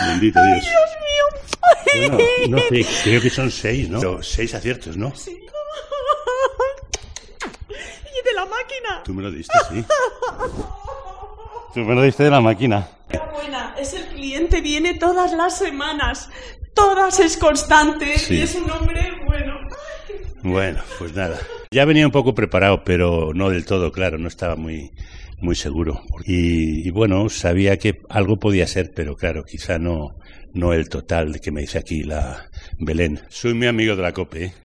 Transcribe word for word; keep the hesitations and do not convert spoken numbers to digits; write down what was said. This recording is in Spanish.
Bendito Dios. ¡Ay, Dios mío! Bueno, no sé, creo que son seis, ¿no? Son seis aciertos, ¿no? Sí. Y de la máquina. Tú me lo diste, sí. Tú me lo diste de la máquina. Buena, es el cliente, viene todas las semanas. Todas, es constante, sí. Y es un hombre bueno. Bueno, pues nada. Ya venía un poco preparado, pero no del todo, claro, no estaba muy, muy seguro. Y, y bueno, sabía que algo podía ser, pero claro, quizá no, no el total que me dice aquí la Belén. Soy muy amigo de la COPE, ¿eh?